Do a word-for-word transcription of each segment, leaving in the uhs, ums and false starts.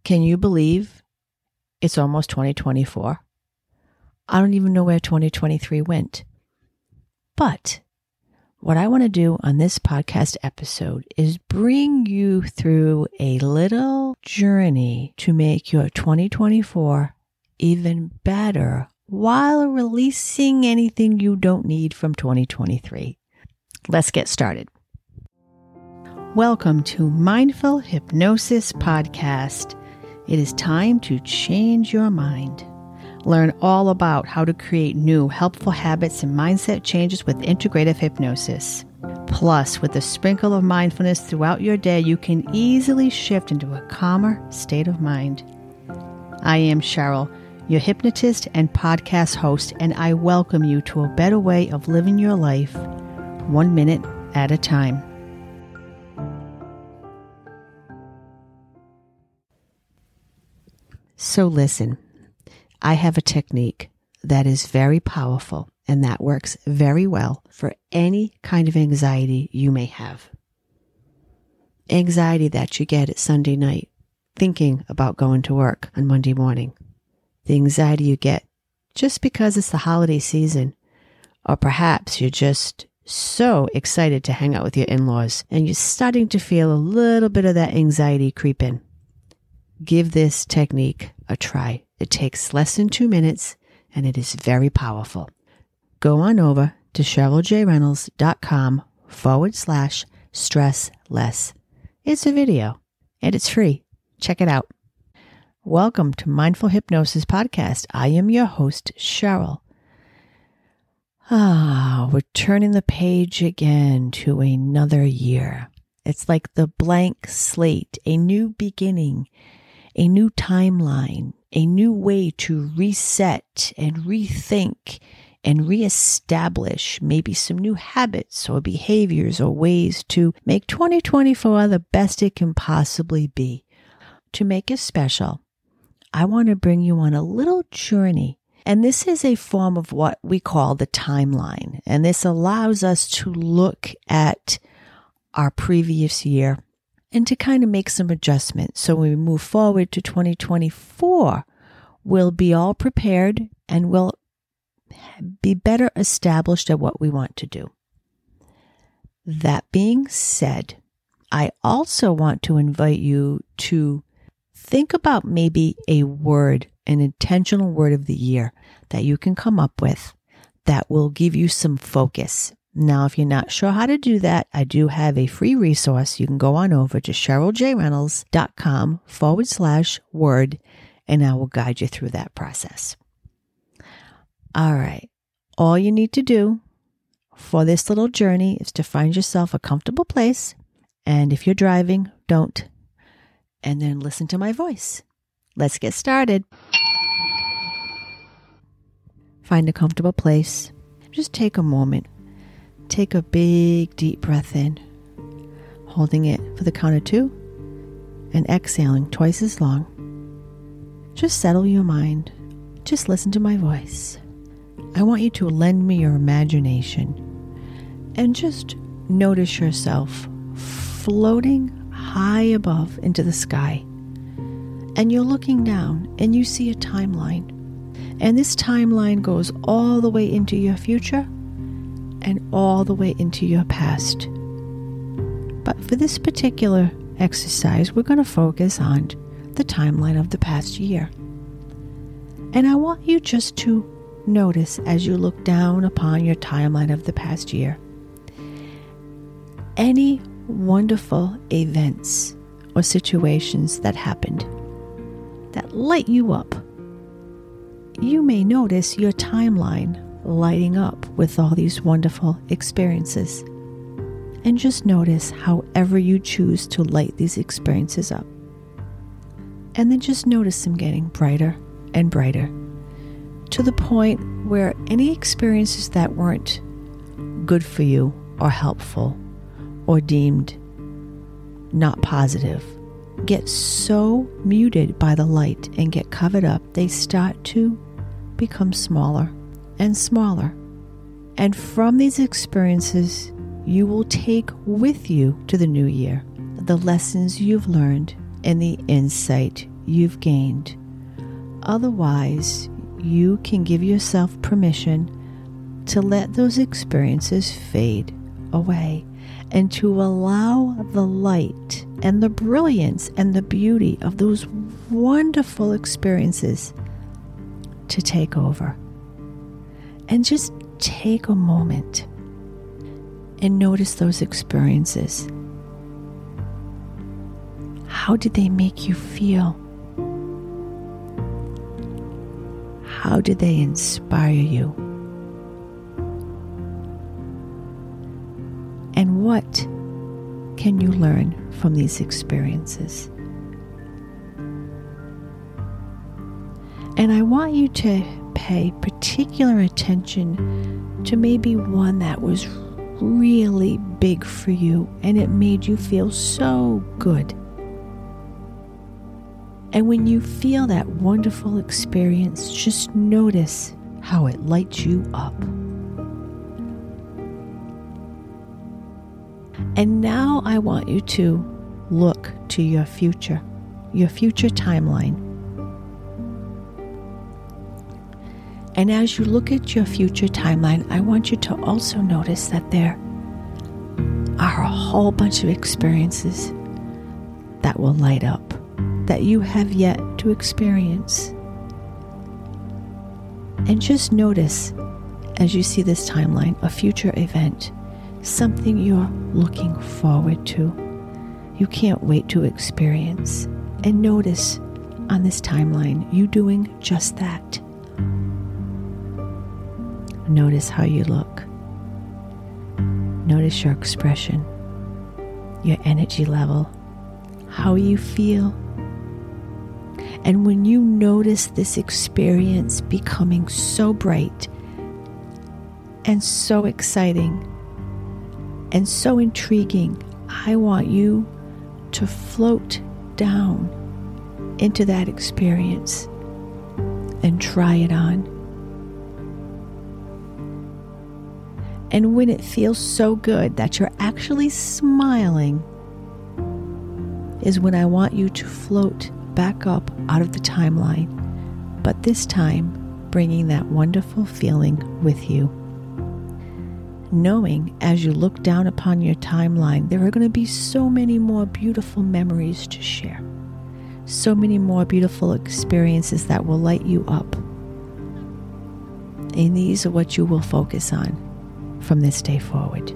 Can you believe it's almost twenty twenty-four? I don't even know where twenty twenty-three went. But what I want to do on this podcast episode is bring you through a little journey to make your twenty twenty-four even better while releasing anything you don't need from twenty twenty-three. Let's get started. Welcome to Mindful Hypnosis Podcast. It is time to change your mind. Learn all about how to create new helpful habits and mindset changes with integrative hypnosis. Plus, with a sprinkle of mindfulness throughout your day, you can easily shift into a calmer state of mind. I am Cheryl, your hypnotist and podcast host, and I welcome you to a better way of living your life, one minute at a time. So listen, I have a technique that is very powerful and that works very well for any kind of anxiety you may have. Anxiety that you get at Sunday night, thinking about going to work on Monday morning. The anxiety you get just because it's the holiday season, or perhaps you're just so excited to hang out with your in-laws and you're starting to feel a little bit of that anxiety creep in. Give this technique a try. It takes less than two minutes and it is very powerful. Go on over to CherylJReynolds.com forward slash stress less. It's a video and it's free. Check it out. Welcome to Mindful Hypnosis Podcast. I am your host, Cheryl. Ah, we're turning the page again to another year. It's like the blank slate, a new beginning, a new timeline, a new way to reset and rethink and reestablish maybe some new habits or behaviors or ways to make twenty twenty-four the best it can possibly be. To make it special, I want to bring you on a little journey. And this is a form of what we call the timeline. And this allows us to look at our previous year and to kind of make some adjustments. So when we move forward to twenty twenty-four, we'll be all prepared and we'll be better established at what we want to do. That being said, I also want to invite you to think about maybe a word, an intentional word of the year that you can come up with that will give you some focus. Now, if you're not sure how to do that, I do have a free resource. You can go on over to CherylJReynolds.com forward slash word, and I will guide you through that process. All right. All you need to do for this little journey is to find yourself a comfortable place. And if you're driving, don't. And then listen to my voice. Let's get started. Find a comfortable place. Just take a moment. Take a big, deep breath in, holding it for the count of two, and exhaling twice as long. Just settle your mind. Just listen to my voice. I want you to lend me your imagination and just notice yourself floating high above into the sky. And you're looking down and you see a timeline. And this timeline goes all the way into your future and all the way into your past. But for this particular exercise, we're going to focus on the timeline of the past year. And I want you just to notice as you look down upon your timeline of the past year, any wonderful events or situations that happened that light you up. You may notice your timeline lighting up with all these wonderful experiences. And just notice however you choose to light these experiences up. And then just notice them getting brighter and brighter to the point where any experiences that weren't good for you or helpful or deemed not positive get so muted by the light and get covered up, they start to become smaller and smaller. And from these experiences, you will take with you to the new year the lessons you've learned and the insight you've gained. Otherwise, you can give yourself permission to let those experiences fade away and to allow the light and the brilliance and the beauty of those wonderful experiences to take over. And just take a moment and notice those experiences. How did they make you feel? How did they inspire you? And what can you learn from these experiences? And I want you to pay particular attention to maybe one that was really big for you and it made you feel so good. And when you feel that wonderful experience, just notice how it lights you up. And now I want you to look to your future, your future timeline. And as you look at your future timeline, I want you to also notice that there are a whole bunch of experiences that will light up, that you have yet to experience. And just notice, as you see this timeline, a future event, something you're looking forward to, you can't wait to experience. And notice on this timeline, you doing just that. Notice how you look. Notice your expression, your energy level, how you feel. And when you notice this experience becoming so bright and so exciting and so intriguing, I want you to float down into that experience and try it on. And when it feels so good that you're actually smiling is when I want you to float back up out of the timeline, but this time bringing that wonderful feeling with you. Knowing as you look down upon your timeline, there are going to be so many more beautiful memories to share, so many more beautiful experiences that will light you up. And these are what you will focus on from this day forward.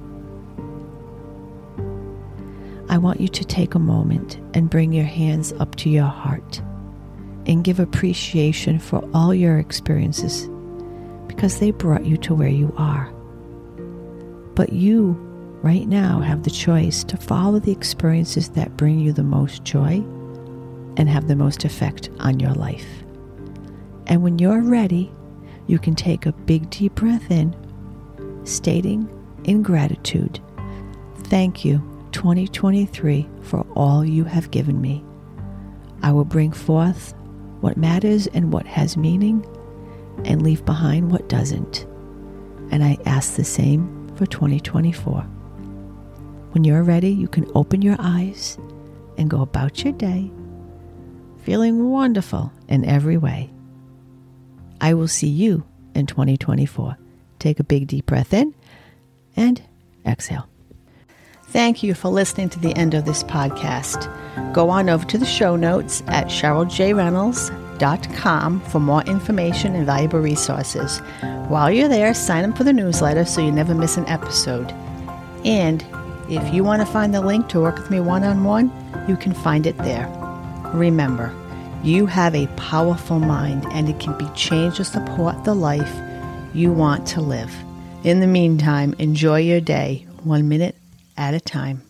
I want you to take a moment and bring your hands up to your heart and give appreciation for all your experiences because they brought you to where you are. But you, right now, have the choice to follow the experiences that bring you the most joy and have the most effect on your life. And when you're ready, you can take a big deep breath in, stating in gratitude, "Thank you, twenty twenty-three, for all you have given me. I will bring forth what matters and what has meaning and leave behind what doesn't. And I ask the same for twenty twenty-four. When you're ready, you can open your eyes and go about your day, feeling wonderful in every way. I will see you in twenty twenty-four. Take a big deep breath in and exhale. Thank you for listening to the end of this podcast. Go on over to the show notes at cheryl j reynolds dot com for more information and valuable resources. While you're there, sign up for the newsletter so you never miss an episode. And if you want to find the link to work with me one-on-one, you can find it there. Remember, you have a powerful mind and it can be changed to support the life you want to live. In the meantime, enjoy your day, one minute at a time.